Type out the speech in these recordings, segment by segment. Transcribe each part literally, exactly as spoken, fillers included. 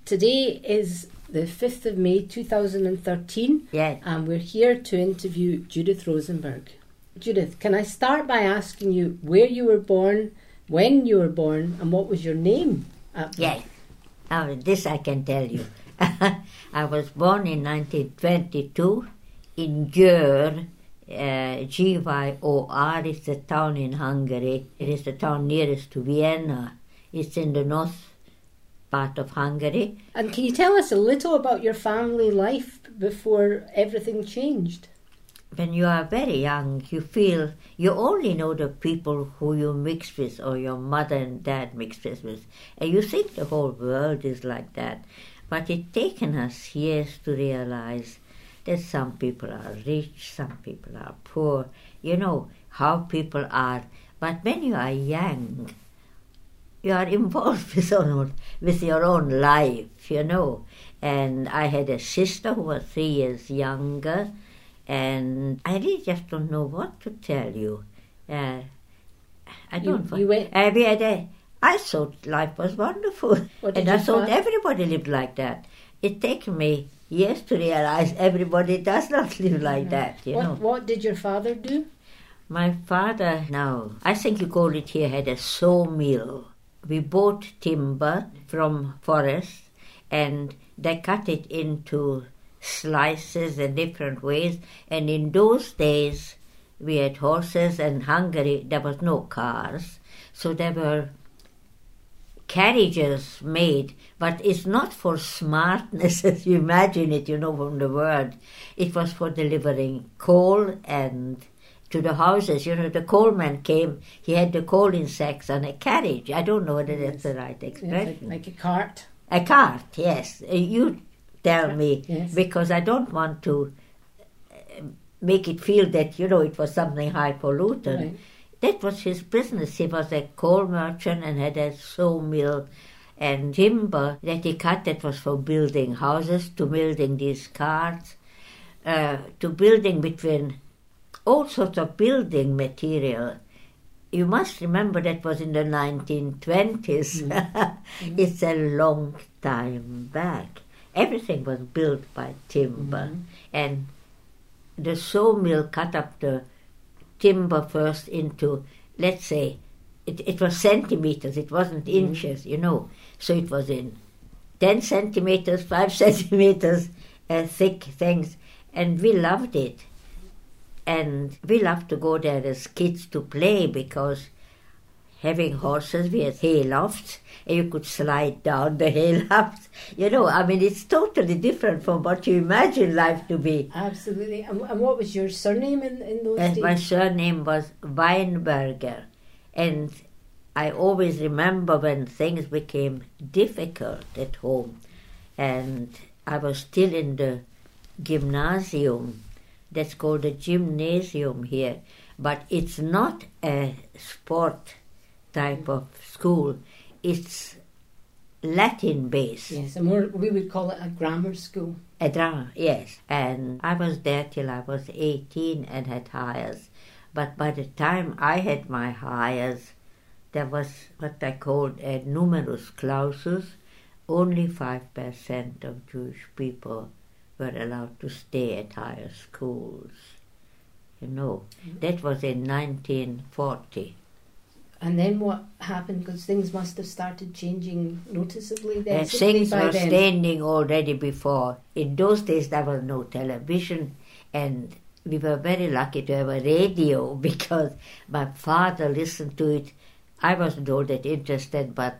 Today is the fifth of May two thousand thirteen, Yes. and we're here to interview Judith Rosenberg. Judith, can I start by asking you where you were born, when you were born, and what was your name at birth? Yes. Oh, this I can tell you. I was born in nineteen twenty-two in Győr, uh, G Y O R. It's a town in Hungary. It is the town nearest to Vienna. It's in the north part of Hungary. And can you tell us a little about your family life before everything changed? When you are very young, you feel you only know the people who you mix with or your mother and dad mixed with. And you think the whole world is like that. But it's taken us years to realize that some people are rich, some people are poor. You know how people are. But when you are young, you are involved with, own, with your own life, you know. And I had a sister who was three years younger, and I really just don't know what to tell you. Uh, I don't You, you went, I, we had a, I thought life was wonderful, What did and I your thought father- everybody lived like that. It taken me years to realize everybody does not live like that, you what, know. what did your father do? My father, now, I think you call it here, had a sawmill. We bought timber from forest, and they cut it into slices in different ways. And in those days, we had horses, and Hungary, there was no cars. So there were carriages made, but it's not for smartness as you imagine it, you know, from the word. It was for delivering coal and to the houses. You know, the coalman came, he had the coal in sacks on a carriage. I don't know whether that's the right Yes, expression. like, like a cart. A cart, yes. Uh, You tell me, Yes. because I don't want to uh, make it feel that, you know, it was something highfalutin. Right. That was his business. He was a coal merchant and had a sawmill and timber that he cut that was for building houses, to building these carts, uh, to building between all sorts of building material. You must remember that was in the nineteen twenties. It's a long time back. Everything was built by timber. Mhm. And the sawmill cut up the timber first into, let's say, it, it was centimeters, it wasn't inches, you know. So it was in ten centimeters, five centimeters uh, thick things. And we loved it. And we loved to go there as kids to play, because having horses, we had hay lofts, and you could slide down the hay lofts. You know, I mean, it's totally different from what you imagine life to be. Absolutely. And, and what was your surname in, in those And days? my surname was Weinberger. And I always remember when things became difficult at home, and I was still in the gymnasium. That's called a gymnasium here, but it's not a sport type of school. It's Latin based. Yes, and more, we would call it a grammar school. A drama, yes. And I was there till I was eighteen and had hires. But by the time I had my hires, there was what I called a numerus clausus. Only five percent of Jewish people were allowed to stay at higher schools. You know, that was in nineteen forty. And then what happened? Because things must have started changing noticeably then. Uh, certainly things by were then. standing already before. In those days there was no television, and we were very lucky to have a radio, because my father listened to it. I wasn't all that interested, but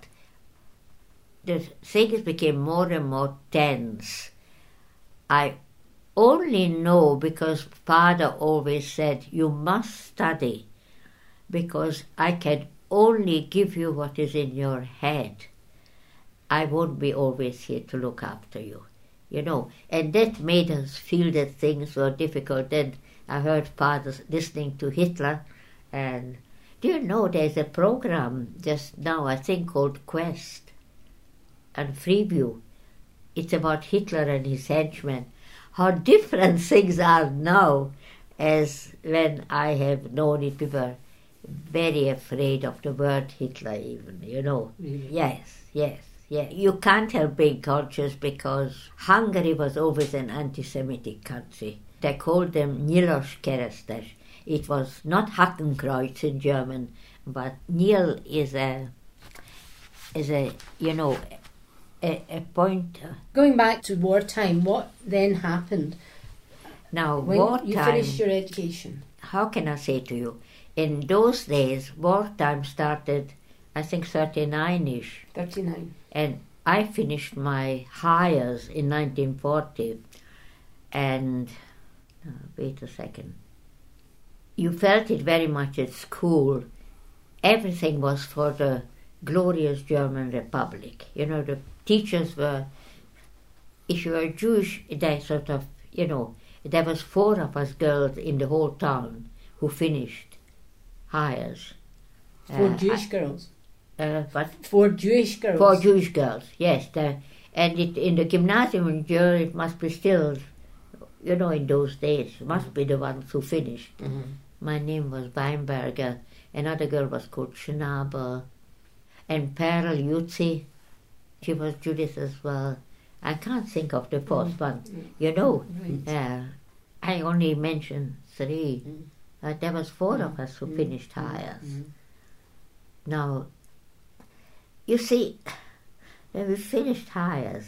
the things became more and more tense. I only know because father always said, you must study, because I can only give you what is in your head. I won't be always here to look after you, you know. And that made us feel that things were difficult. And I heard father listening to Hitler, and do you know there's a program just now, I think, called Quest and Freeview. It's about Hitler and his henchmen. How different things are now as when I have known it. We were very afraid of the word Hitler even, you know. Really? Yes, yes, yeah. You can't help being conscious because Hungary was always an anti-Semitic country. They called them Nyilas-keresztes. It was not Hakenkreuz in German, but Nil is a, is a you know, a, a pointer. Going back to wartime, what then happened? Now, When wartime... you finished your education. How can I say to you? In those days, wartime started, I think, thirty-nine-ish. thirty-nine. And I finished my hires in nineteen forty. And, uh, wait a second. You felt it very much at school. Everything was for the glorious German Republic. You know, the teachers were, if you were Jewish, they sort of, you know, there was four of us girls in the whole town who finished hires. Four Uh, Jewish I- girls. Uh, but Four Jewish girls. four Jewish girls, yes. The, and it, in the gymnasium in Germany, it must be still, you know, in those days, it must be the ones who finished. Mhm. My name was Weinberger. Another girl was called Schnabel. And Perl Jutzi, she was Judith as well. I can't think of the fourth one. You know, Right. uh, I only mentioned three. Mm. Uh, there was four of us who Mm. finished hires. Mm. Now, you see, when we finished hires,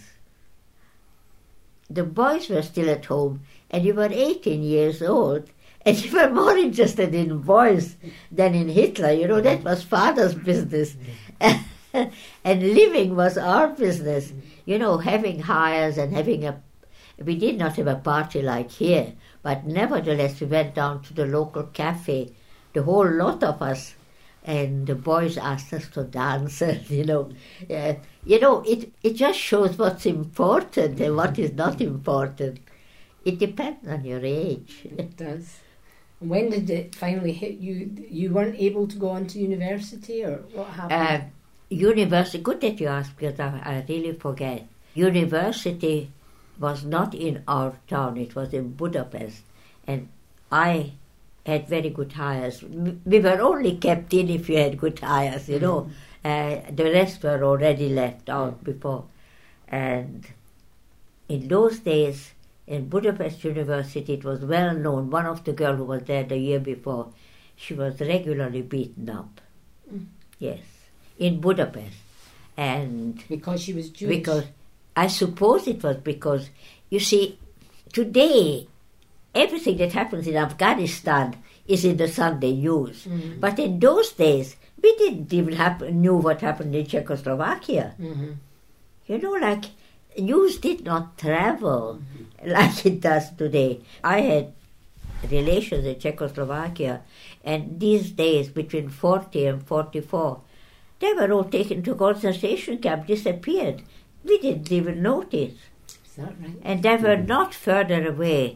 the boys were still at home, and you were eighteen years old, and you were more interested in boys than in Hitler. You know, that was father's business. And living was our business. You know, having hires and having a... We did not have a party like here, but nevertheless we went down to the local cafe, the whole lot of us, and the boys asked us to dance, and, you know. Uh, you know, it, it just shows what's important and what is not important. It depends on your age. It does. When did it finally hit you? You weren't able to go on to university, or what happened? Uh, university, good that you asked, because I, I really forget. University was not in our town, it was in Budapest. And I had very good hires. We were only kept in if you had good hires, you know. Uh, the rest were already left out before. And in those days, in Budapest University, it was well known. One of the girls who was there the year before, she was regularly beaten up. Mm. Yes, in Budapest. And Because she was Jewish. because I suppose it was because, you see, today everything that happens in Afghanistan is in the Sunday news. Mhm. But in those days, we didn't even happen, knew what happened in Czechoslovakia. Mhm. You know, like, news did not travel like it does today. I had relations in Czechoslovakia, and these days, between forty and forty-four, they were all taken to concentration camp, disappeared. We didn't even notice. Is that right? And they were not further away.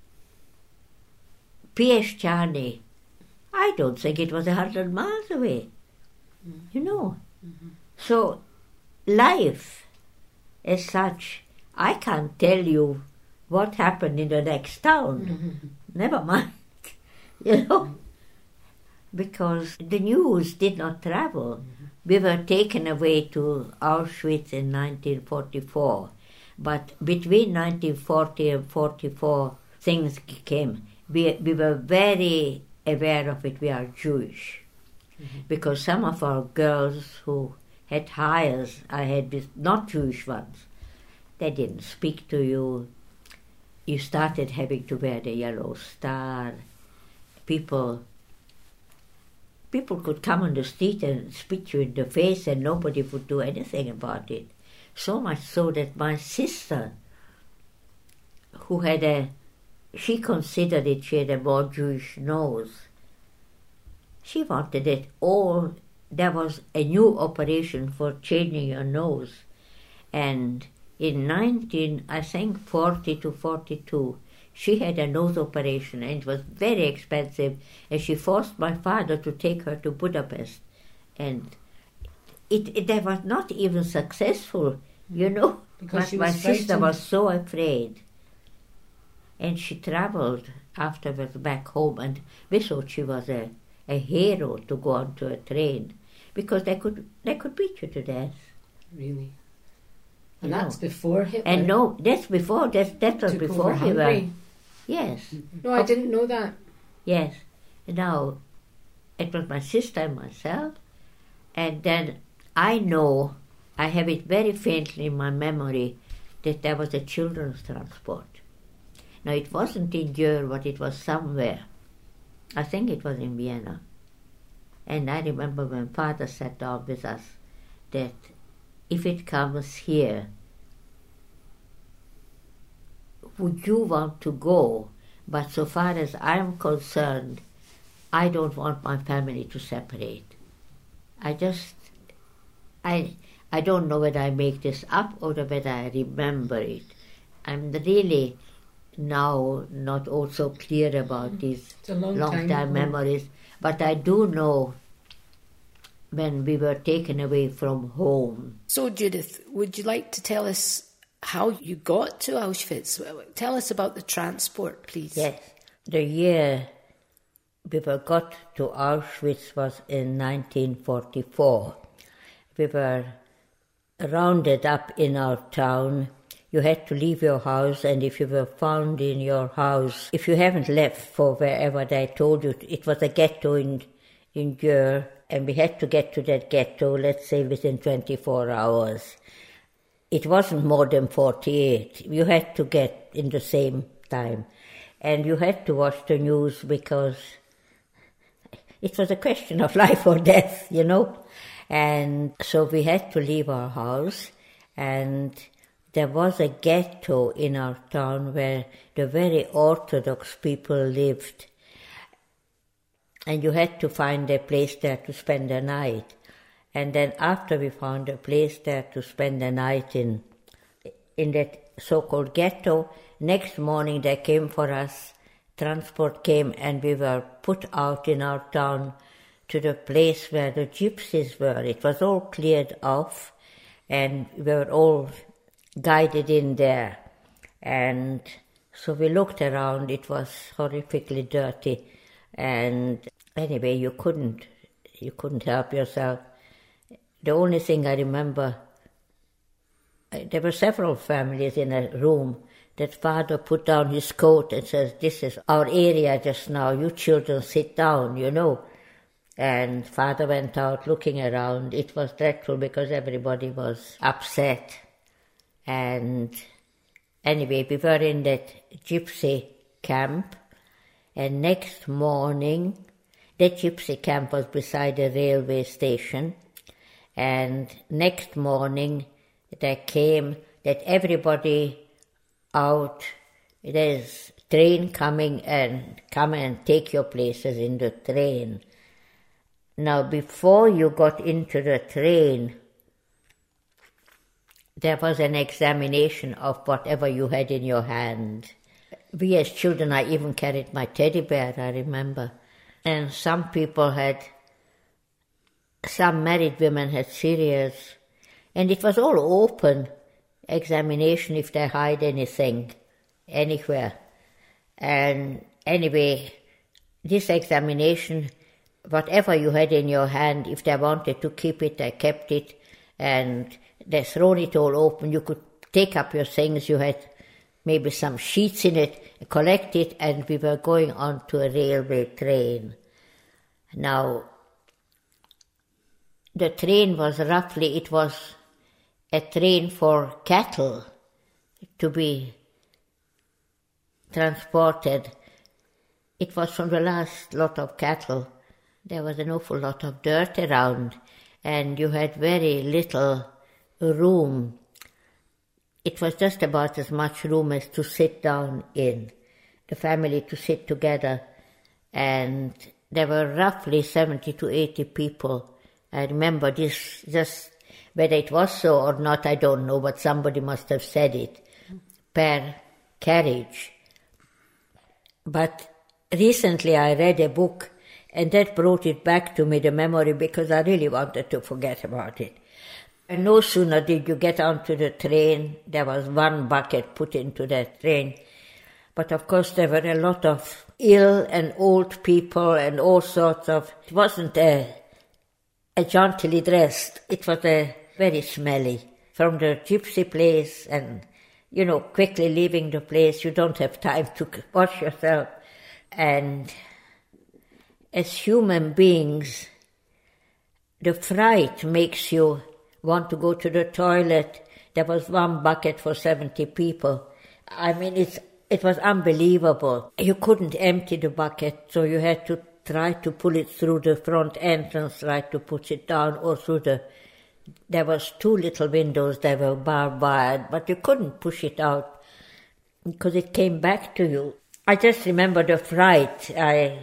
Pieszczany, I don't think it was a hundred miles away. You know. So, life as such, I can't tell you what happened in the next town. Mhm. Never mind. You know. Because the news did not travel. We were taken away to Auschwitz in nineteen forty-four. But between nineteen forty and forty-four, things came. We, we were very aware of it. We are Jewish. Mm-hmm. Because some of our girls who had hires, I had with not Jewish ones, they didn't speak to you. You started having to wear the yellow star. People people could come on the street and spit you in the face and nobody would do anything about it. So much so that my sister, who had a, she considered it, she had a more Jewish nose. She wanted it all, there was a new operation for changing your nose. And in nineteen, I think forty to forty-two, she had a nose operation and it was very expensive, and she forced my father to take her to Budapest. And it, it they was not even successful, you know, Because but she my was sister frightened. was so afraid. And she traveled afterwards back home, and we thought she was a, a hero to go onto a train, because they could they could beat you to death. Really? And that's know. before Hitler. And no, that's before, that, that was took before over we were. Hungary. Yes. No, I didn't know that. Yes. Now, it was my sister and myself, and then I know, I have it very faintly in my memory, that there was a children's transport. Now, it wasn't in Győr, but it was somewhere. I think it was in Vienna. And I remember when Father sat down with us that if it comes here, would you want to go? But so far as I'm concerned, I don't want my family to separate. I just, I, I don't know whether I make this up or whether I remember it. I'm really now not also clear about these long, long time, time memories, but I do know when we were taken away from home. So, Judith, would you like to tell us how you got to Auschwitz? Tell us about the transport, please. Yes. The year we were got to Auschwitz was in nineteen forty-four. We were rounded up in our town. You had to leave your house, and if you were found in your house, if you haven't left for wherever they told you, it was a ghetto in, in Győr, and we had to get to that ghetto, let's say, within twenty-four hours. It wasn't more than forty-eight. You had to get in the same time. And you had to watch the news because it was a question of life or death, you know. And so we had to leave our house, and there was a ghetto in our town where the very Orthodox people lived. And you had to find a place there to spend the night. And then after we found a place there to spend the night in, in that so-called ghetto, next morning they came for us, transport came, and we were put out in our town to the place where the gypsies were. It was all cleared off, and we were all guided in there. And so we looked around. It was horrifically dirty, and anyway, you couldn't, you couldn't help yourself. The only thing I remember, there were several families in a room. That father put down his coat and says, "This is our area just now. You children sit down, you know." And father went out looking around. It was dreadful because everybody was upset. And anyway, we were in that gypsy camp. And next morning, that gypsy camp was beside a railway station. And next morning, there came that everybody out, there's train coming, and come and take your places in the train. Now, before you got into the train, there was an examination of whatever you had in your hand. We as children, I even carried my teddy bear, I remember. And some people had, some married women had cereals, and it was all open examination if they hide anything anywhere. And anyway, this examination, whatever you had in your hand, if they wanted to keep it, they kept it, and they thrown it all open. You could take up your things, you had maybe some sheets in it, collect it, and we were going on to a railway train. Now, the train was roughly, it was a train for cattle to be transported. It was from the last lot of cattle. There was an awful lot of dirt around, and you had very little room. It was just about as much room as to sit down in, the family to sit together, and there were roughly seventy to eighty people. I remember this, just whether it was so or not, I don't know, but somebody must have said it, per carriage. But recently I read a book, and that brought it back to me, the memory, because I really wanted to forget about it. And no sooner did you get onto the train, there was one bucket put into that train. But of course there were a lot of ill and old people and all sorts of, it wasn't a, a jauntily dressed, it was a very smelly from the gypsy place and, you know, quickly leaving the place. You don't have time to wash yourself. And as human beings, the fright makes you want to go to the toilet. There was one bucket for seventy people. I mean, it's it was unbelievable. You couldn't empty the bucket, so you had to try to pull it through the front entrance, try to push it down, or through the... There was two little windows that were barbed wire, but you couldn't push it out because it came back to you. I just remember the fright. I...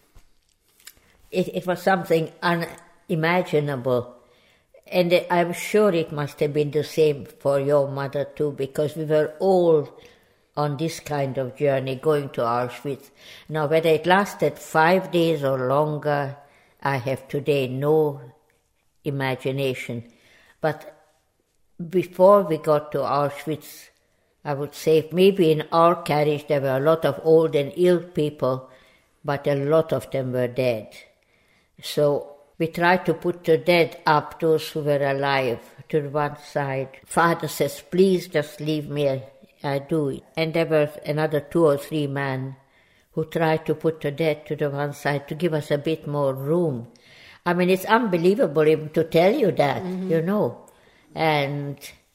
It, it was something unimaginable. And I'm sure it must have been the same for your mother too, because we were all on this kind of journey going to Auschwitz. Now, whether it lasted five days or longer, I have today no imagination. But before we got to Auschwitz, I would say maybe in our carriage there were a lot of old and ill people, but a lot of them were dead. So we tried to put the dead up, those who were alive, to one side. Father says, please just leave me, I do it. And there were another two or three men who tried to put the dead to the one side to give us a bit more room. I mean, it's unbelievable even to tell you that, mm-hmm. you know. And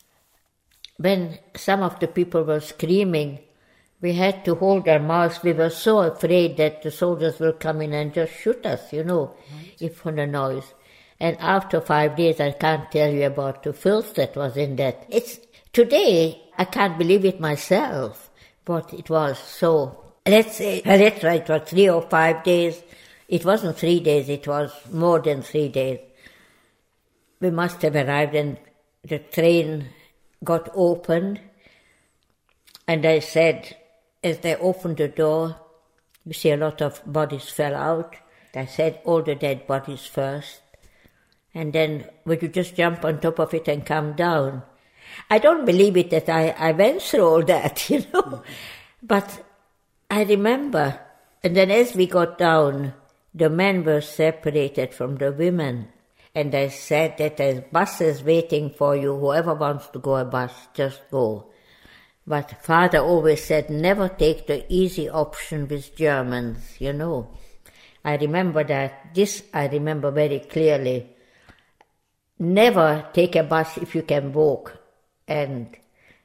when some of the people were screaming, we had to hold our mouths. We were so afraid that the soldiers will come in and just shoot us, you know, right. if for the noise. And after five days, I can't tell you about the filth that was in that. It's today, I can't believe it myself, but it was so. Let's say, let's say it was three or five days. It wasn't three days, it was more than three days. We must have arrived and the train got opened. And I said, as they opened the door, we see a lot of bodies fell out. I said, all the dead bodies first. And then, would you just jump on top of it and come down? I don't believe it that I, I went through all that, you know. Mm-hmm. But I remember, and then as we got down, the men were separated from the women. And I said that there's buses waiting for you. Whoever wants to go a bus, just go. But Father always said, never take the easy option with Germans, you know. I remember that. This I remember very clearly. Never take a bus if you can walk. And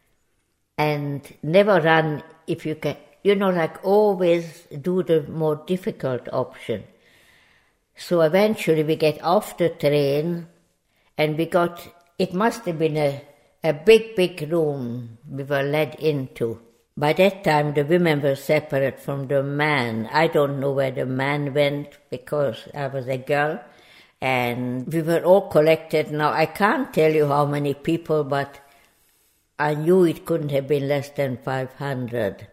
and never run if you can. You know, like always do the more difficult option. So eventually we get off the train and we got, it must have been a, a big, big room we were led into. By that time the women were separate from the men. I don't know where the man went because I was a girl. And we were all collected. Now I can't tell you how many people, but I knew it couldn't have been less than five hundred.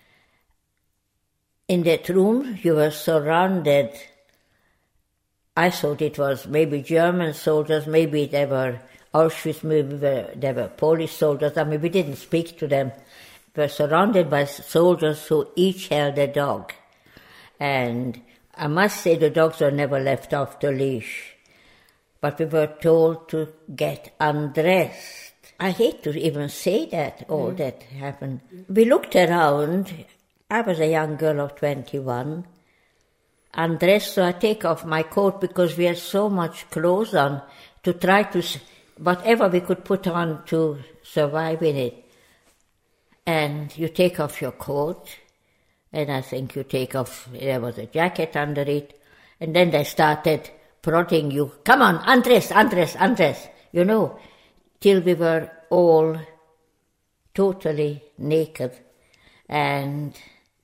In that room you were surrounded. I thought it was maybe German soldiers, maybe they were Auschwitz, maybe they were Polish soldiers. I mean, we didn't speak to them. We were surrounded by soldiers who each held a dog. And I must say the dogs were never left off the leash. But we were told to get undressed. I hate to even say that, all mm. that happened. We looked around. I was a young girl of twenty-one. Undressed, so I take off my coat because we had so much clothes on to try to, whatever we could put on to survive in it. And you take off your coat, and I think you take off, there was a jacket under it, and then they started prodding you, come on, undress, undress, undress, you know, till we were all totally naked. And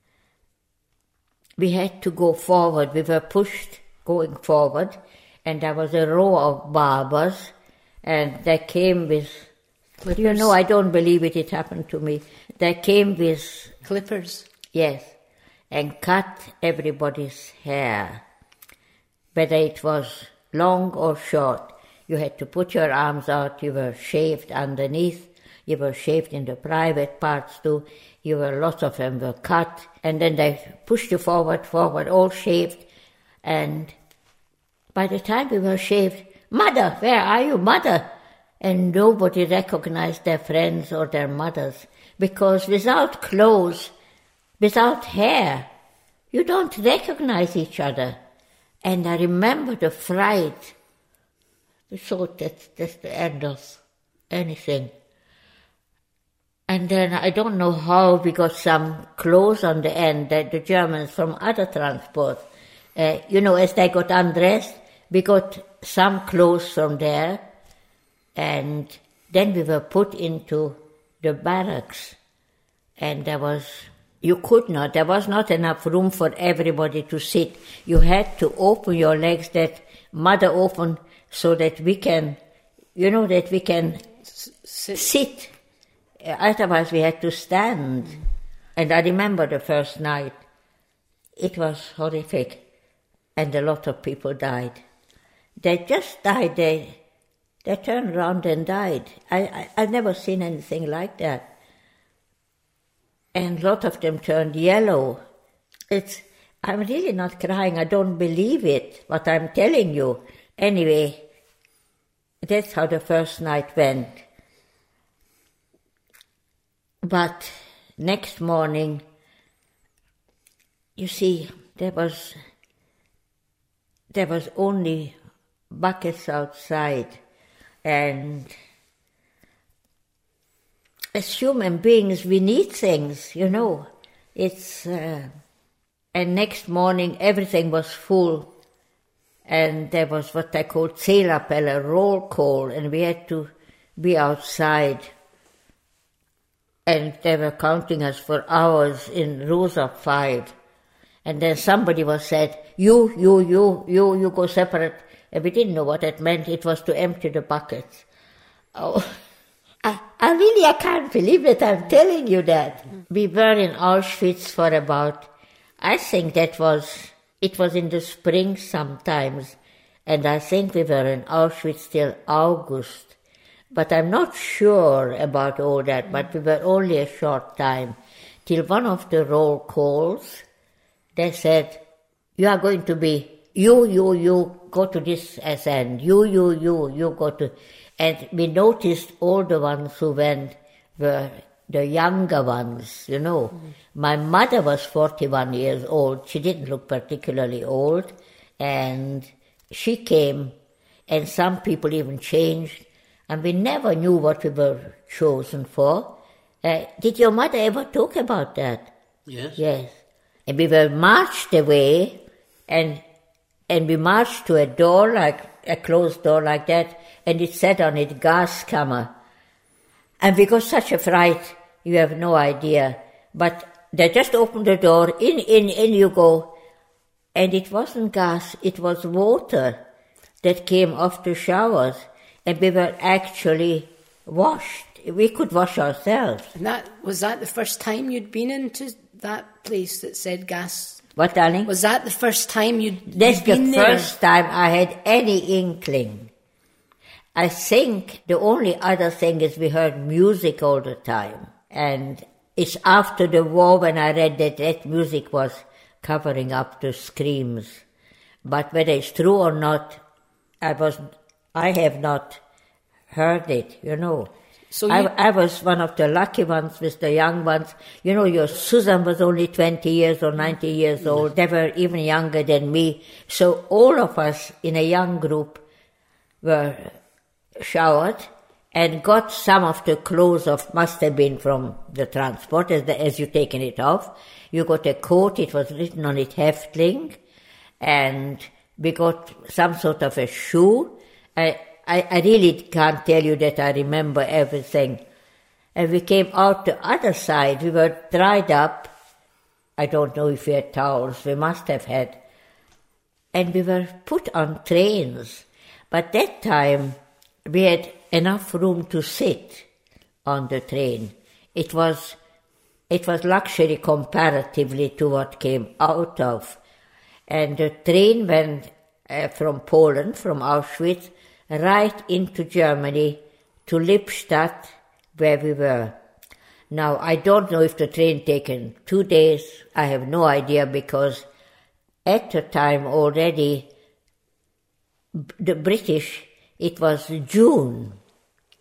we had to go forward. We were pushed going forward, and there was a row of barbers, and they came with, clippers. You know, I don't believe it, it happened to me. They came with... clippers. Yes, and cut everybody's hair. Whether it was long or short, you had to put your arms out, you were shaved underneath, you were shaved in the private parts too. You were, lots of them were cut, and then they pushed you forward, forward, all shaved. And by the time we were shaved, Mother, where are you, Mother? and nobody recognized their friends or their mothers, because without clothes, without hair, you don't recognize each other. And I remember the fright. We thought that's, that's the end of anything. And then I don't know how we got some clothes on the end that the Germans from other transport, uh, you know, as they got undressed, we got some clothes from there, and then we were put into the barracks. And there was, you could not, there was not enough room for everybody to sit. You had to open your legs, that mother opened, so that we can, you know, that we can sit. sit. Otherwise we had to stand. Mm. And I remember the first night. It was horrific. And a lot of people died. They just died. They they turned around and died. I, I, I've never seen anything like that. And a lot of them turned yellow. It's, I'm really not crying. I don't believe it, what I'm telling you. Anyway, that's how the first night went. But next morning, you see, there was there was only buckets outside, and as human beings, we need things, you know. It's uh, and next morning, everything was full, and there was what I call Zählerpelle, roll call, and we had to be outside. And they were counting us for hours in rows of five. And then somebody was said, you, you, you, you, you go separate. And we didn't know what that meant. It was to empty the buckets. Oh, I, I really, I can't believe it. I'm telling you that. We were in Auschwitz for about, I think that was, it was in the spring sometimes. And I think we were in Auschwitz till August. But I'm not sure about all that, but we were only a short time. Till one of the roll calls, they said, you are going to be, you, you, you, go to this S N, you, you, you, you go to... And we noticed all the ones who went were the younger ones, you know. Mm. My mother was forty-one years old. She didn't look particularly old. And she came, and some people even changed. And we never knew what we were chosen for. Uh, did your mother ever talk about that? Yes. Yes. And we were marched away, and and we marched to a door, like a closed door like that, and it said on it, Gaskammer. And we got such a fright, you have no idea. But they just opened the door, in, in, in you go. And it wasn't gas, it was water that came off the showers. And we were actually washed. We could wash ourselves. And that was that the first time you'd been into that place that said gas? What, darling? Was that the first time you'd, That's you'd been the there? first time I had any inkling. I think the only other thing is we heard music all the time. And it's after the war when I read that that music was covering up the screams. But whether it's true or not, I was... I have not heard it, you know. So you... I, I was one of the lucky ones with the young ones. You know, your Susan was only twenty years or ninety years yes. old. They were even younger than me. So all of us in a young group were showered and got some of the clothes of, must have been from the transport, as, the, as you taken it off. You got a coat, it was written on it, Häftling, and we got some sort of a shoe. I, I, I really can't tell you that I remember everything. And we came out the other side. We were dried up. I don't know if we had towels. We must have had. And we were put on trains. But that time, we had enough room to sit on the train. It was, it was luxury comparatively to what came out of. And the train went uh, from Poland, from Auschwitz, right into Germany to Lippstadt, where we were. Now, I don't know if the train taken two days. I have no idea, because at the time already, the British, it was June,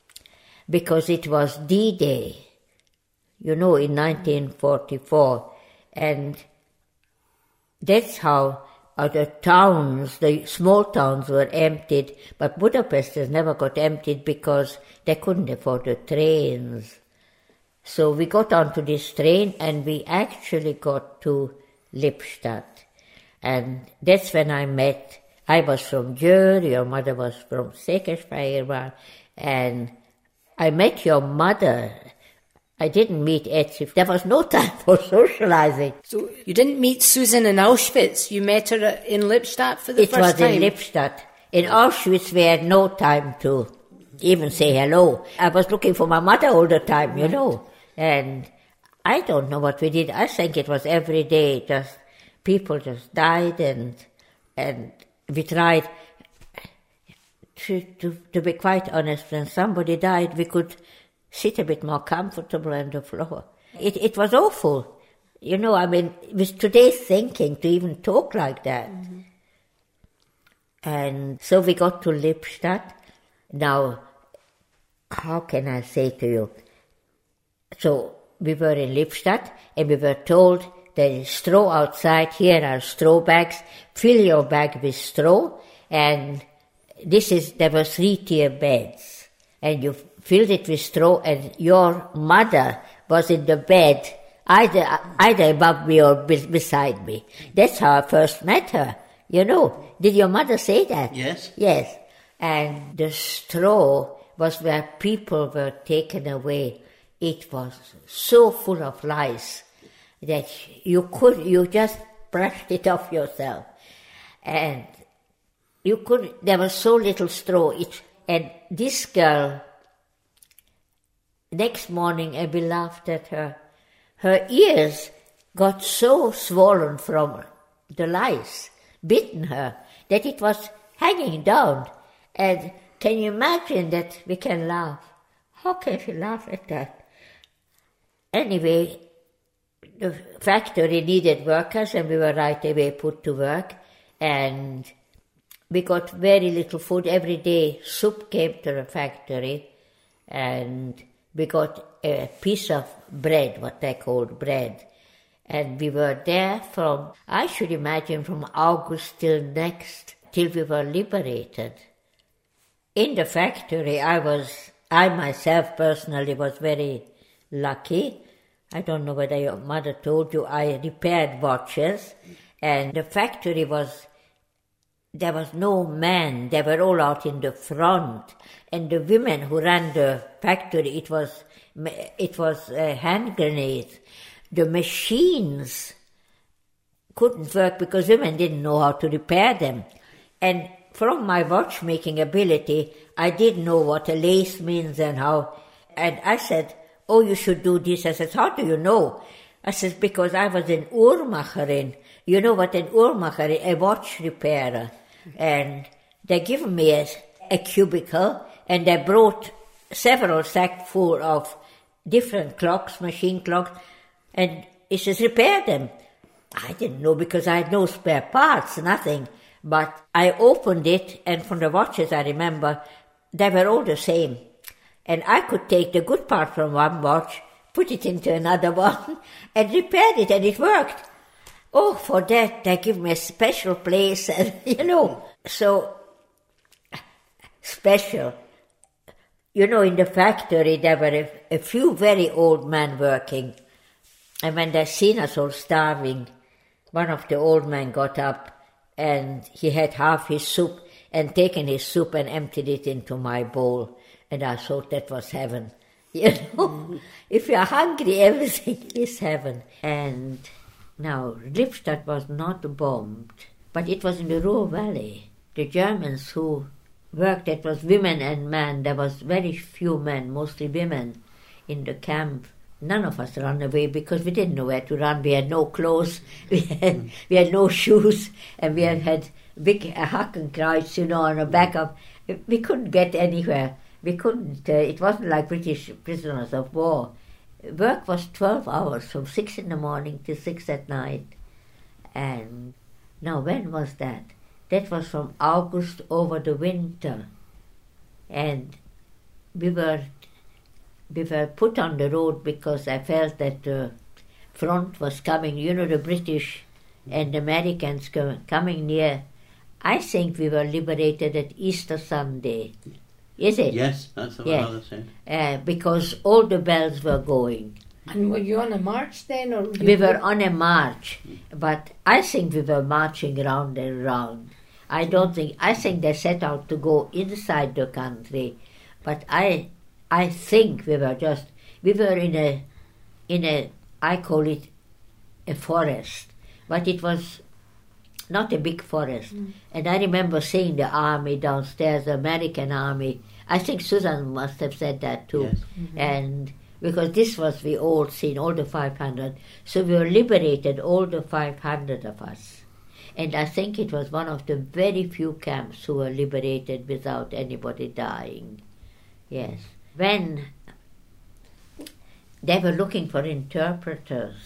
because it was D-Day, you know, in nineteen forty-four. And that's how uh, the towns, the small towns were emptied, but Budapest has never got emptied because they couldn't afford the trains. So we got onto this train and we actually got to Lippstadt. And that's when I met, I was from Győr, your mother was from Székesfehérvár, and I met your mother. I didn't meet Etsy. There was no time for socializing. So you didn't meet Susan in Auschwitz. You met her in Lippstadt for the it first time? It was in Lippstadt. In Auschwitz, we had no time to even say hello. I was looking for my mother all the time, you know. And I don't know what we did. I think it was every day. Just people just died, and and we tried to, to, to be quite honest. When somebody died, we could sit a bit more comfortable on the floor. It it was awful. You know, I mean, with today's thinking, to even talk like that. Mm-hmm. And so we got to Lippstadt. Now, how can I say to you? So we were in Lippstadt, and we were told there is straw outside. Here are straw bags. Fill your bag with straw. And this is, there were three-tier beds. And you filled it with straw, and your mother was in the bed, either either above me or be- beside me. That's how I first met her. You know, did your mother say that? Yes. Yes. And the straw was where people were taken away. It was so full of lice that you could, you just brushed it off yourself. And you could, there was so little straw. It, and this girl, next morning, and we laughed at her, her ears got so swollen from the lice, bitten her, that it was hanging down. And can you imagine that we can laugh? How can she laugh at that? Anyway, the factory needed workers, and we were right away put to work. And we got very little food every day. Soup came to the factory, and we got a piece of bread, what they called bread. And we were there from, I should imagine, from August till next, till we were liberated. In the factory, I was, I myself personally was very lucky. I don't know whether your mother told you, I repaired watches, and the factory was, there was no man, they were all out in the front, and the women who ran the factory, it was, it was uh, hand grenades. The machines couldn't work because women didn't know how to repair them. And from my watchmaking ability, I did know what a lace means and how, and I said, oh, you should do this. I said, how do you know? I said, because I was an Uhrmacherin. You know what an Uhrmacher is? A watch repairer. And they gave me a, a cubicle, and they brought several sacks full of different clocks, machine clocks, and he says, repair them. I didn't know because I had no spare parts, nothing. But I opened it, and from the watches I remember, they were all the same. And I could take the good part from one watch, put it into another one, and repaired it, and it worked. Oh, for that, they give me a special place, and, you know, so special. You know, in the factory, there were a, a few very old men working, and when they seen us all starving, one of the old men got up, and he had half his soup, and taken his soup and emptied it into my bowl. And I thought that was heaven. You know, mm-hmm. If you're hungry, everything is heaven. And now, Lippstadt was not bombed, but it was in the Ruhr Valley. The Germans who worked, it was women and men. There was very few men, mostly women, in the camp. None of us ran away because we didn't know where to run. We had no clothes, we had, we had no shoes, and we had, had big Hakenkreuz, you know, on the back of. We couldn't get anywhere. We couldn't, uh, it wasn't like British prisoners of war. Work was twelve hours, from six in the morning to six at night. And now when was that? That was from August over the winter. And we were we were put on the road because I felt that the front was coming, you know, the British and the Americans co- coming near. I think we were liberated at Easter Sunday. Is it? Yes, that's what Yeah. Mother said. Uh, because all the bells were going. And were you on a march then? Or you We were on a march, but I think we were marching round and round. I don't think, I think they set out to go inside the country, but I I think we were just, we were in a, in a, I call it a forest, but it was not a big forest. Mm. And I remember seeing the army downstairs, the American army. I think Susan must have said that too. Yes. Mm-hmm. And because this was the old scene, all the five hundred. So we were liberated, all the five hundred of us. And I think it was one of the very few camps who were liberated without anybody dying. Yes. When they were looking for interpreters,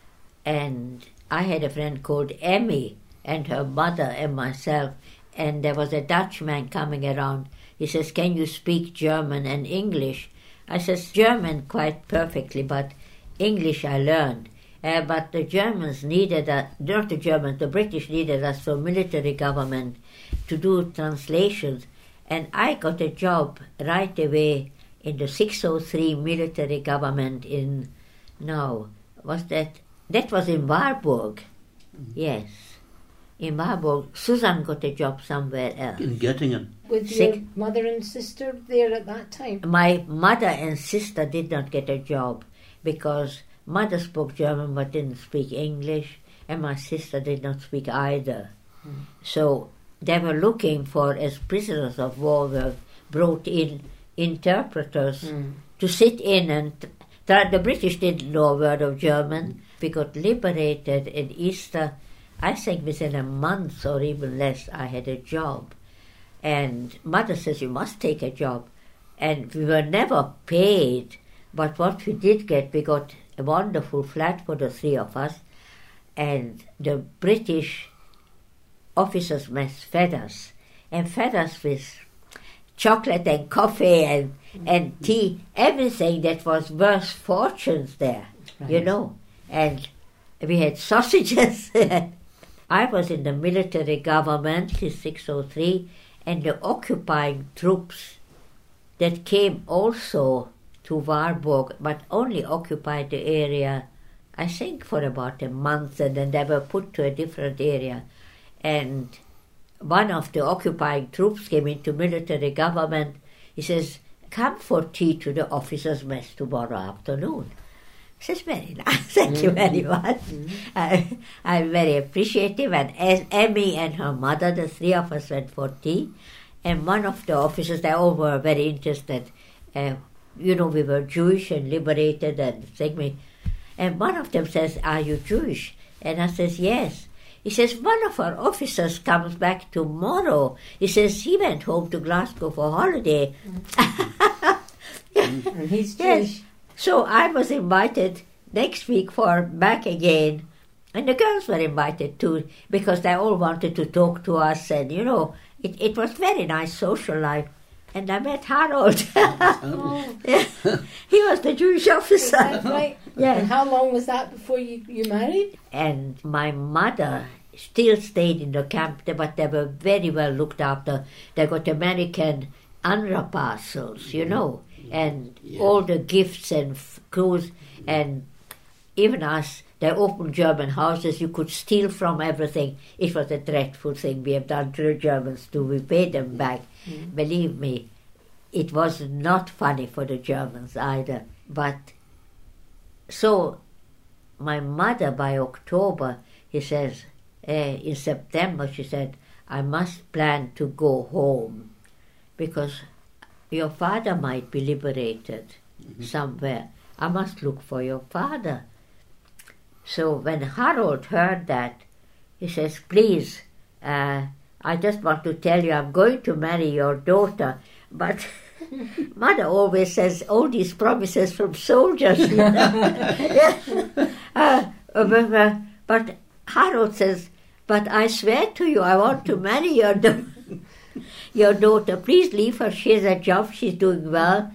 and I had a friend called Emmy, and her mother and myself, and there was a Dutchman coming around. He says, "Can you speak German and English?" I says, "German quite perfectly, but English I learned." Uh, but the Germans needed us, not the Germans, the British needed us for military government to do translations. And I got a job right away in the six oh three military government in, no, was that, that was in Warburg. Mm-hmm. Yes. In Warburg. Susan got a job somewhere else. In Göttingen. With Sick. your mother and sister there at that time? My mother and sister did not get a job because mother spoke German but didn't speak English, and my sister did not speak either. Mm. So they were looking for, as prisoners of war, were brought in interpreters mm. to sit in and try. The British didn't know a word of German. We got liberated in Easter. I think within a month or even less I had a job. And mother says, "You must take a job." And we were never paid, but what we did get, we got a wonderful flat for the three of us, and the British officers' mess fed us, and fed us with chocolate and coffee and, and tea, everything that was worth fortunes there, right. You know. And we had sausages. I was in the military government in six oh three, and the occupying troops that came also to Warburg, but only occupied the area, I think, for about a month, and then they were put to a different area. And one of the occupying troops came into military government. He says, "Come for tea to the officers' mess tomorrow afternoon." I says, "Very nice, thank mm-hmm. you very much." Mm-hmm. I, I'm very appreciative. And as Emmy and her mother, the three of us went for tea. And one of the officers, they all were very interested. Uh, you know, we were Jewish and liberated and thing. And one of them says, "Are you Jewish?" And I says, "Yes." He says, "One of our officers comes back tomorrow." He says, "He went home to Glasgow for holiday." Mm-hmm. And he's Jewish. Yes. So I was invited next week for back again. And the girls were invited too, because they all wanted to talk to us. And, you know, it, it was very nice social life. And I met Harold. Oh. Yeah. He was the Jewish officer. Is that right? Yeah. And how long was that before you, you married? And my mother still stayed in the camp, but they were very well looked after. They got American UNRWA parcels, you know, and yeah. all the gifts and clothes, and even us, they opened German houses. You could steal from everything. It was a dreadful thing we have done to the Germans too. We paid them back. Mm. Believe me, it was not funny for the Germans either. But so my mother, by October, he says, uh, in September, she said, "I must plan to go home because your father might be liberated mm-hmm. somewhere. I must look for your father." So when Harold heard that, he says, "Please, uh, I just want to tell you I'm going to marry your daughter." But Mother always says all these promises from soldiers. You know? Yeah. uh, but, uh, but Harold says, "But I swear to you, I want to marry your, da- your daughter. Please leave her. She has a job. She's doing well.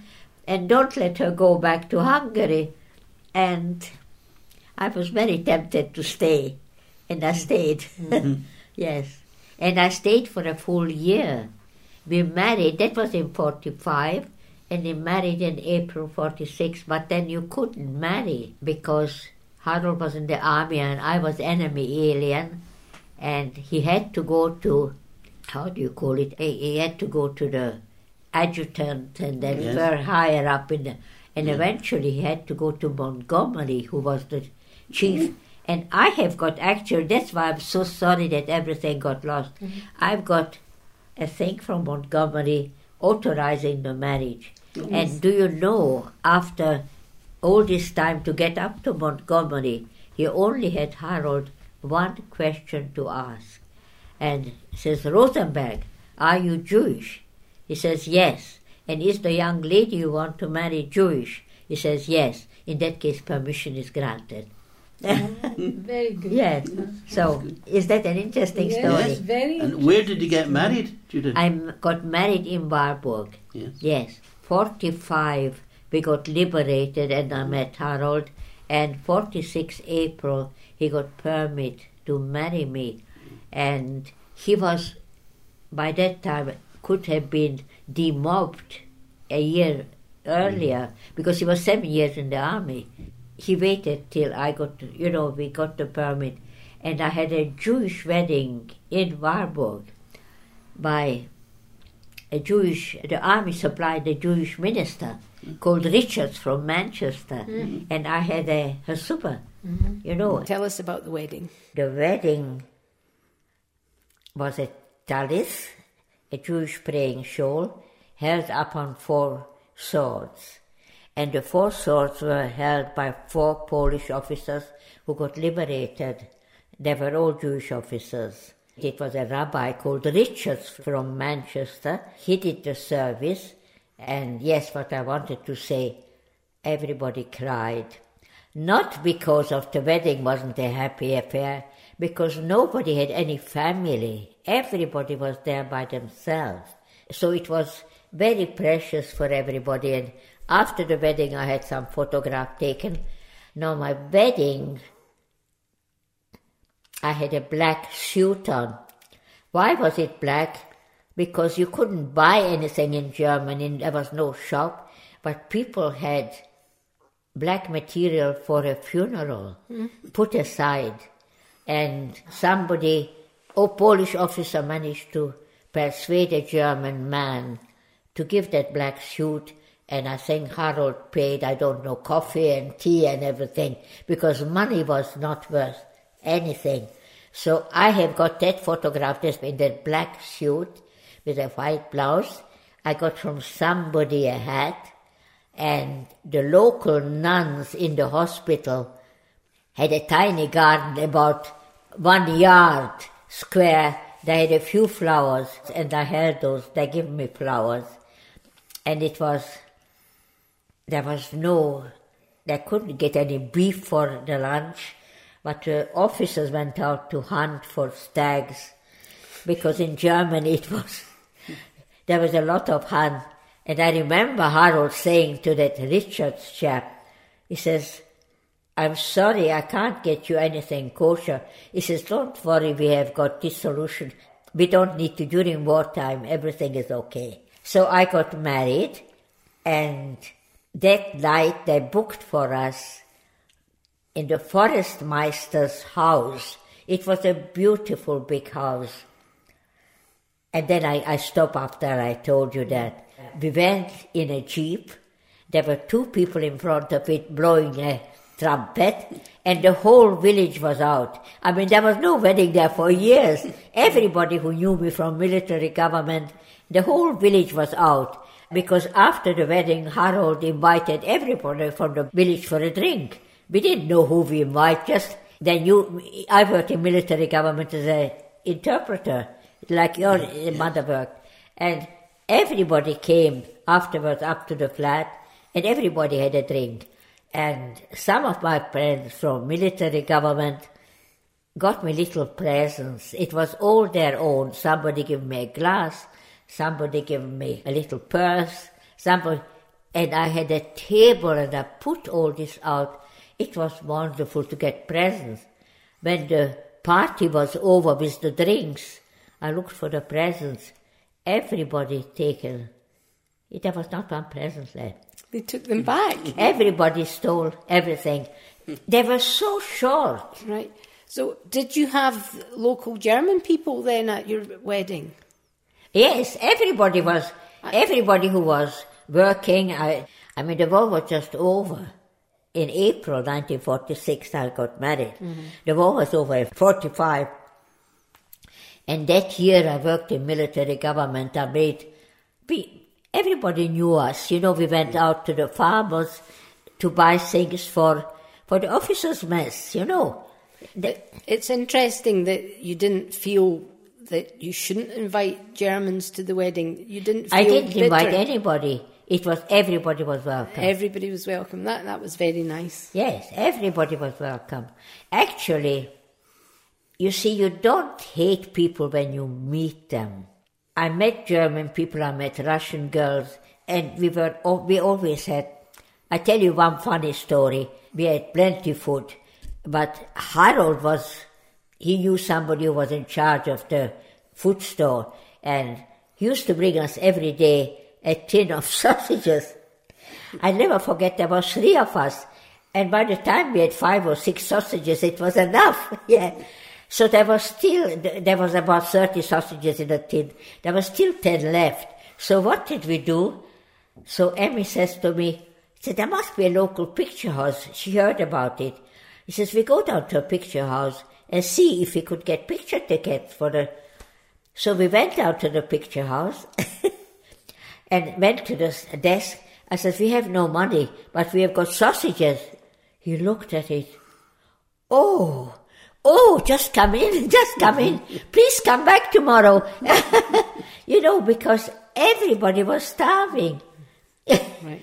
and don't let her go back to Hungary. And I was very tempted to stay, and I stayed. Mm-hmm. Yes. And I stayed for a full year. We married, that was in forty-five, and we married in April forty-six, but then you couldn't marry because Harold was in the army and I was enemy alien, and he had to go to, how do you call it, he had to go to the adjutant and then yes. were higher up in the, and yeah. eventually he had to go to Montgomery, who was the chief. Mm-hmm. And I have got, actually, that's why I'm so sorry that everything got lost. Mm-hmm. I've got a thing from Montgomery authorizing the marriage. Yes. And do you know, after all this time to get up to Montgomery, he only had Harold one question to ask. And he says, Rosenberg, are you Jewish? He says, yes. And is the young lady you want to marry Jewish? He says, yes. In that case, permission is granted. Very good. Yes. So, is that an interesting yes, story? Yes, very. And where did you get married, Judith? I got married in Warburg. Yes. Yes. forty-five, we got liberated, and I met Harold. And forty-six April, he got permit to marry me. And he was, by that time, could have been demobbed a year earlier, mm. because he was seven years in the army. He waited till I got, to, you know, we got the permit. And I had a Jewish wedding in Warburg by a Jewish, the army supplied a Jewish minister mm-hmm. called Richards from Manchester. Mm-hmm. And I had a chasuppah, mm-hmm. you know. Tell us about the wedding. The wedding was a talis, a Jewish praying shawl, held up on four swords. And the four swords were held by four Polish officers who got liberated. They were all Jewish officers. It was a rabbi called Richards from Manchester. He did the service. And yes, what I wanted to say, everybody cried. Not because of the wedding wasn't a happy affair, because nobody had any family. Everybody was there by themselves. So it was very precious for everybody. And after the wedding, I had some photograph taken. Now, my wedding, I had a black suit on. Why was it black? Because you couldn't buy anything in Germany. There was no shop. But people had black material for a funeral mm. put aside. And somebody, a Polish officer managed to persuade a German man to give that black suit. And I think Harold paid, I don't know, coffee and tea and everything, because money was not worth anything. So I have got that photograph just in that black suit with a white blouse. I got from somebody a hat, and the local nuns in the hospital had a tiny garden about one yard square. They had a few flowers, and I held those. They gave me flowers. And it was... There was no, they couldn't get any beef for the lunch, but the officers went out to hunt for stags, because in Germany it was, there was a lot of hunt. And I remember Harold saying to that Richards chap, he says, I'm sorry, I can't get you anything kosher. He says, don't worry, we have got this solution. We don't need to, during wartime, everything is okay. So I got married, and that night they booked for us in the Forestmeister's house. It was a beautiful big house. And then I, I stopped after I told you that. We went in a jeep. There were two people in front of it blowing a trumpet, and the whole village was out. I mean, there was no wedding there for years. Everybody who knew me from military government, the whole village was out. Because after the wedding, Harold invited everybody from the village for a drink. We didn't know who we invited, just they knew. I worked in military government as an interpreter, like your mother worked. And everybody came afterwards up to the flat, and everybody had a drink. And some of my friends from military government got me little presents. It was all their own. Somebody gave me a glass. Somebody gave me a little purse. Somebody, And I had a table and I put all this out. It was wonderful to get presents. When the party was over with the drinks, I looked for the presents. Everybody taken. There was not one present left. They took them back. Everybody stole everything. They were so short. Right. So did you have local German people then at your wedding? Yes, everybody was, everybody who was working. I, I mean, the war was just over. In April nineteen forty-six, I got married. Mm-hmm. The war was over in forty-five. And that year I worked in military government. I made, we, everybody knew us. You know, we went out to the farmers to buy things for, for the officers' mess, you know. The, it's interesting that you didn't feel that you shouldn't invite Germans to the wedding. You didn't feel I didn't bitter. invite anybody. It was, everybody was welcome. Everybody was welcome. That that was very nice. Yes, everybody was welcome. Actually, you see, you don't hate people when you meet them. I met German people, I met Russian girls, and we were we always had, I tell you one funny story. We had plenty of food, but Harold was, he knew somebody who was in charge of the food store, and he used to bring us every day a tin of sausages. I never forget, there was three of us, and by the time we had five or six sausages, it was enough. Yeah. So there was still, there was about thirty sausages in a tin. There was still ten left. So what did we do? So Emmy says to me, she said, there must be a local picture house. She heard about it. He says, we go down to a picture house and see if we could get picture tickets for the... So we went out to the picture house and went to the desk. I said, we have no money, but we have got sausages. He looked at it. Oh, oh, just come in, just come in. Please come back tomorrow. You know, because everybody was starving. Right.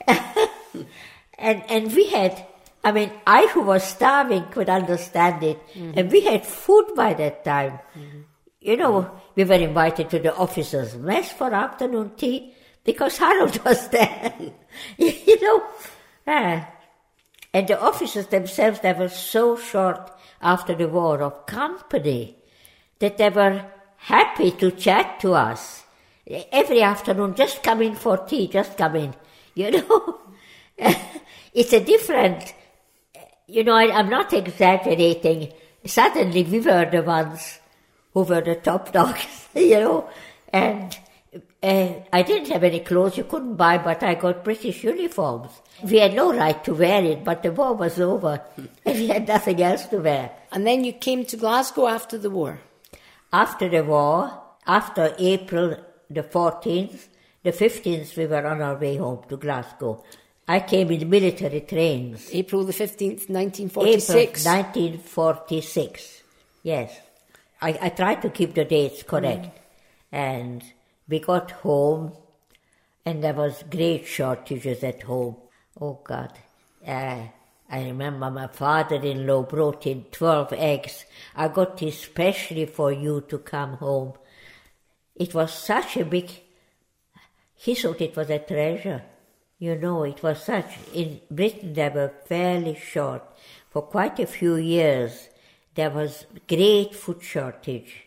and and we had, I mean, I who was starving could understand it. Mm-hmm. And we had food by that time. Mm-hmm. You know, we were invited to the officers' mess for afternoon tea because Harold was there. You know, uh, and the officers themselves, they were so short after the war of company that they were happy to chat to us. Every afternoon, just come in for tea, just come in. You know, it's a different, you know, I, I'm not exaggerating. Suddenly we were the ones who were the top dogs, you know, and uh, I didn't have any clothes you couldn't buy, but I got British uniforms. We had no right to wear it, but the war was over and we had nothing else to wear. And then you came to Glasgow after the war? After the war, after April the fourteenth, the fifteenth, we were on our way home to Glasgow. I came in military trains. April the fifteenth, nineteen forty-six? April nineteen forty-six, yes. I, I tried to keep the dates correct. Mm. And we got home, and there was great shortages at home. Oh, God. Uh, I remember my father-in-law brought in twelve eggs. I got it specially for you to come home. It was such a big... He thought it was a treasure. You know, it was such... In Britain, they were fairly short. For quite a few years, there was great food shortage.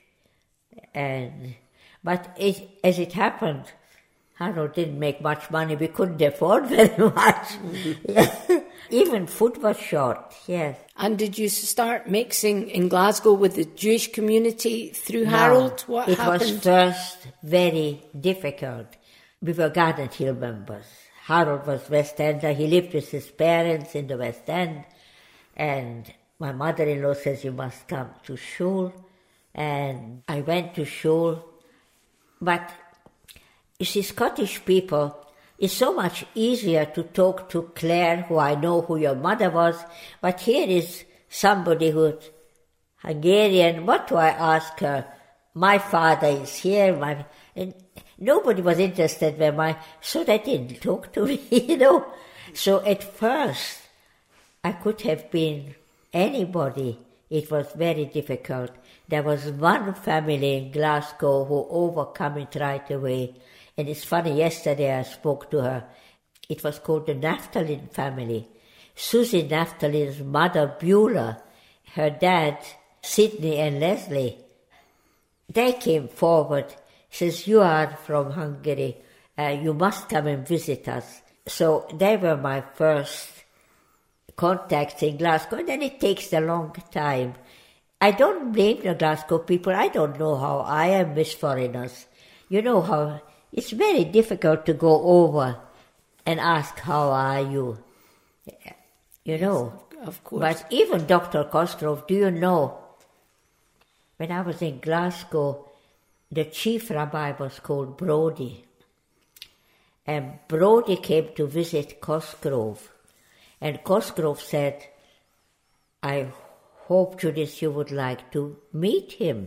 And But it, as it happened, Harold didn't make much money. We couldn't afford very much. Mm-hmm. Even food was short, yes. And did you start mixing in Glasgow with the Jewish community through No, Harold? What it happened? was first very difficult. We were Garden Hill members. Harold was West Ender. He lived with his parents in the West End. And my mother-in-law says, you must come to shul. And I went to shul. But, you see, Scottish people, it's so much easier to talk to Claire, who I know who your mother was, but here is somebody who's Hungarian. What do I ask her? My father is here, my... And nobody was interested when my... So they didn't talk to me, you know. So at first, I could have been anybody. It was very difficult. There was one family in Glasgow who overcame it right away. And it's funny, yesterday I spoke to her. It was called the Naphtalin family. Susie Naphtalin's mother, Beulah, her dad, Sidney and Leslie, they came forward, says, you are from Hungary, uh, you must come and visit us. So they were my first contacts in Glasgow, and then it takes a long time. I don't blame the Glasgow people. I don't know how I am with foreigners. You know how it's very difficult to go over and ask, how are you? You know. Yes, of course. But even Doctor Cosgrove, do you know, when I was in Glasgow, the chief rabbi was called Brodie. And Brodie came to visit Cosgrove. And Cosgrove said, I hope, Judith, you would like to meet him.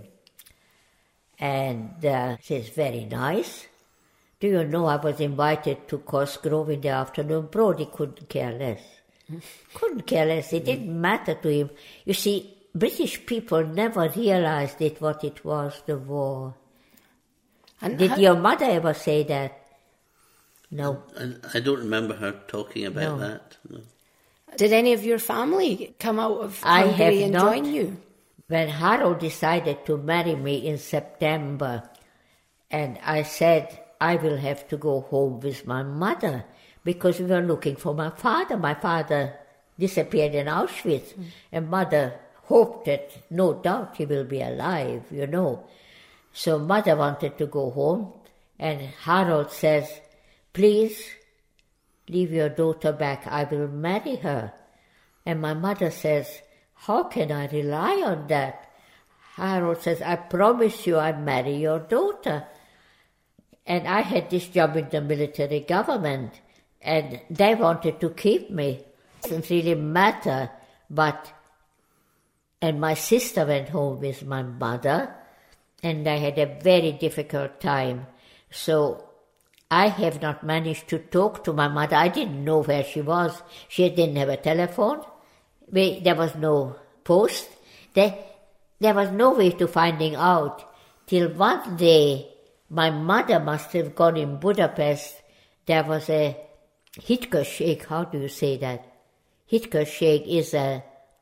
And uh, says, very nice. Do you know I was invited to Cosgrove in the afternoon? Brodie couldn't care less. Couldn't care less. It didn't matter to him. You see, British people never realized it, what it was, the war. And Did how, your mother ever say that? No. I, I don't remember her talking about no. that. No. Did any of your family come out of Hungary and not. join you? When Harold decided to marry me in September, and I said, I will have to go home with my mother, because we were looking for my father. My father disappeared in Auschwitz, mm. and mother hoped that no doubt he will be alive, you know. So mother wanted to go home, and Harold says, please leave your daughter back, I will marry her. And my mother says, how can I rely on that? Harold says, I promise you I'll marry your daughter. And I had this job in the military government, and they wanted to keep me. It didn't really matter, but... And my sister went home with my mother, and I had a very difficult time. So I have not managed to talk to my mother. I didn't know where she was. She didn't have a telephone. We, there was no post. There, there was no way to finding out. Till one day, my mother must have gone in Budapest. There was a Hitközség. How do you say that? Hitközség is a...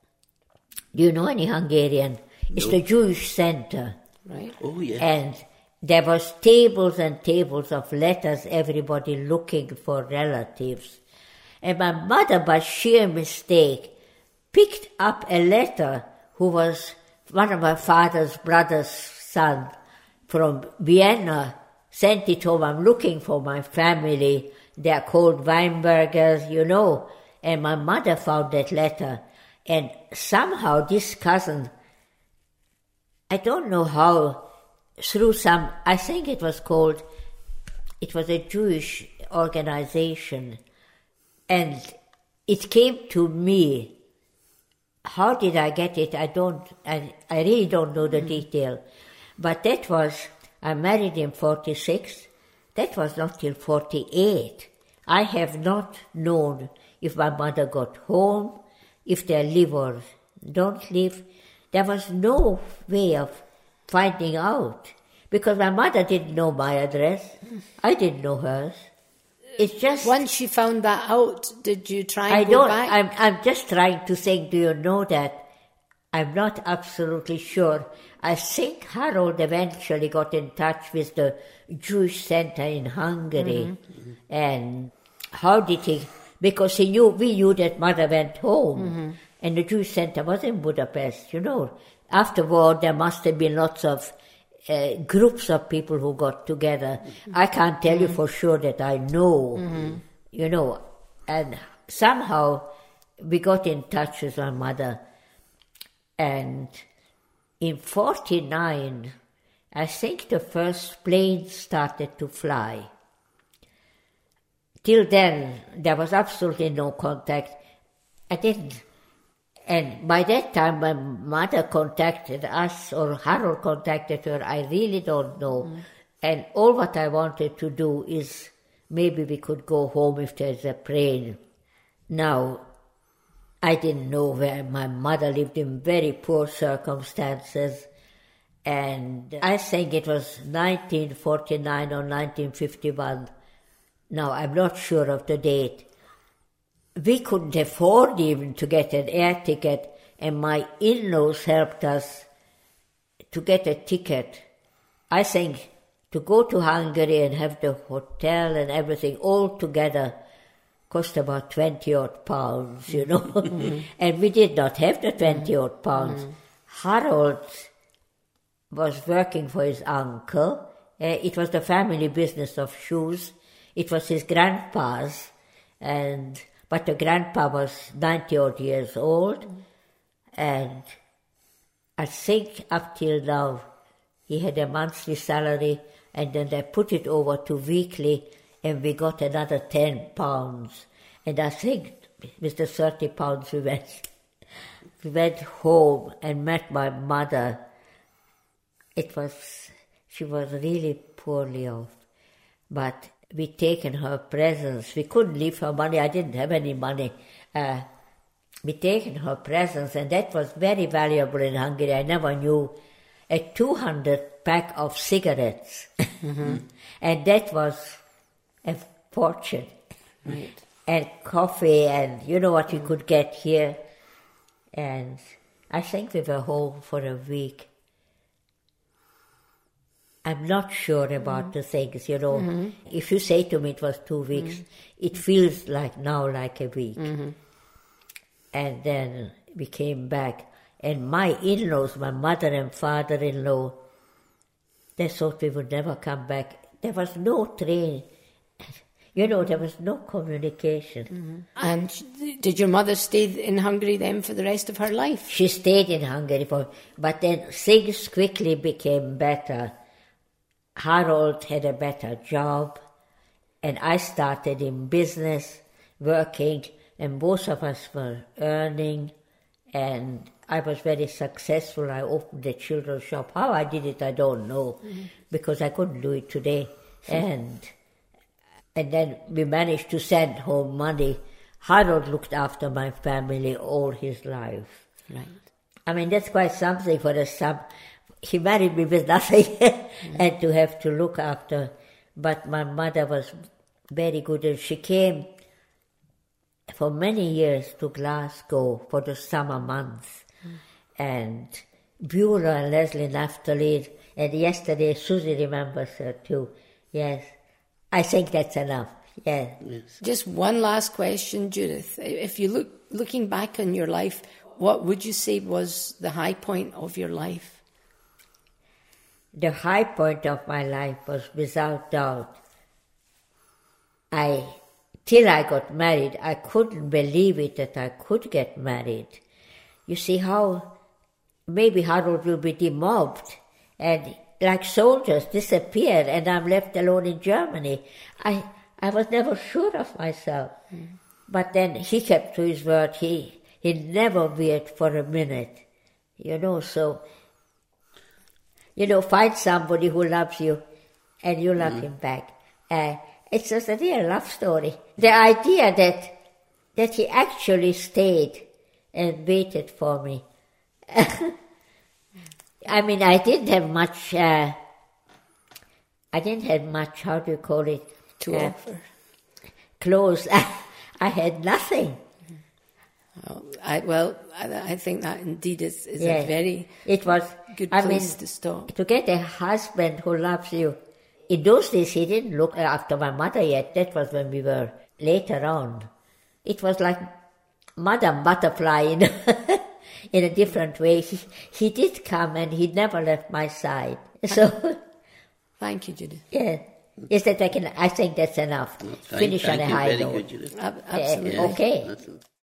Do you know any Hungarian? It's no. the Jewish center. Right. Oh, yeah. And there was tables and tables of letters, everybody looking for relatives. And my mother, by sheer mistake, picked up a letter who was one of my father's brother's son from Vienna, sent it home. I'm looking for my family. They're called Weinbergers, you know. And my mother found that letter. And somehow this cousin, I don't know how, through some, I think it was called, it was a Jewish organization, and it came to me. How did I get it? I don't, I, I really don't know the mm-hmm. detail. But that was, I married in forty-six, that was not till forty-eight. I have not known if my mother got home, if they live or don't live. There was no way of finding out, because my mother didn't know my address. I didn't know hers. It's just... Once you found that out, did you try and I go don't, back? I'm, I'm just trying to think, do you know that? I'm not absolutely sure. I think Harold eventually got in touch with the Jewish Center in Hungary. Mm-hmm. And how did he... Because he knew, we knew that mother went home, mm-hmm. and the Jewish Center was in Budapest, you know. After war, there must have been lots of uh, groups of people who got together. Mm-hmm. I can't tell mm-hmm. you for sure that I know, mm-hmm. you know. And somehow we got in touch with my mother. And in forty-nine, I think the first plane started to fly. Till then, there was absolutely no contact. I didn't. And by that time, my mother contacted us, or Harold contacted her, I really don't know. Mm. And all what I wanted to do is maybe we could go home if there's a plane. Now, I didn't know where my mother lived, in very poor circumstances. And I think it was nineteen forty-nine or nineteen fifty-one. now I'm not sure of the date. We couldn't afford even to get an air ticket, and my in-laws helped us to get a ticket. I think to go to Hungary and have the hotel and everything all together cost about twenty odd pounds, you know. Mm-hmm. And we did not have the twenty mm-hmm. odd pounds. Mm-hmm. Harold was working for his uncle. Uh, it was the family business of shoes. It was his grandpa's, and but the grandpa was ninety odd years old, mm-hmm. and I think up till now he had a monthly salary, and then they put it over to weekly, and we got another ten pounds. And I think with the thirty pounds we went, we went home and met my mother. It was, she was really poorly off. But we'd taken her presents. We couldn't leave her money. I didn't have any money. Uh, we'd taken her presents, and that was very valuable in Hungary. I never knew. A two hundred pack of cigarettes. Mm-hmm. And that was a fortune. Right. And coffee, and you know what you could get here. And I think we were home for a week. I'm not sure about mm-hmm. the things, you know. Mm-hmm. If you say to me it was two weeks, mm-hmm. it feels like now like a week. Mm-hmm. And then we came back. And my in-laws, my mother and father-in-law, they thought we would never come back. There was no train. You know, there was no communication. Mm-hmm. And did your mother stay in Hungary then for the rest of her life? She stayed in Hungary, for, but then things quickly became better. Harold had a better job, and I started in business, working, and both of us were earning, and I was very successful. I opened a children's shop. How I did it, I don't know, mm-hmm. because I couldn't do it today. and and then we managed to send home money. Harold looked after my family all his life. Right. I mean, that's quite something for a son. He married me with nothing mm-hmm. and to have to look after. But my mother was very good, and she came for many years to Glasgow for the summer months. And Beulah and Leslie Naftali, and yesterday Susie remembers her too. Yes, I think that's enough. Yeah. Yes. Just one last question, Judith. If you look looking back on your life, what would you say was the high point of your life? The high point of my life was, without doubt, I, till I got married, I couldn't believe it that I could get married. You see how maybe Harold will be demobbed and like soldiers disappear, and I'm left alone in Germany. I I was never sure of myself. Mm. But then he kept to his word. He he never veered for a minute. You know, so, you know, find somebody who loves you and you love mm. him back. Uh, it's just a real love story. The idea that that he actually stayed and waited for me. I mean, I didn't have much, uh, I didn't have much, how do you call it? To uh, offer. Clothes. I had nothing. Oh, I, well, I, I think that indeed is, is yeah. a very it was, good I place mean, to stop. To get a husband who loves you. In those days, he didn't look after my mother yet. That was when we were later on. It was like Madame Butterfly in, in a different way. He, he did come, and he never left my side. So, thank you, Judith. Yeah. Is that I can? I think that's enough. Thank, Finish thank on a you. high Very note. good, Judith. Absolutely. Uh, okay.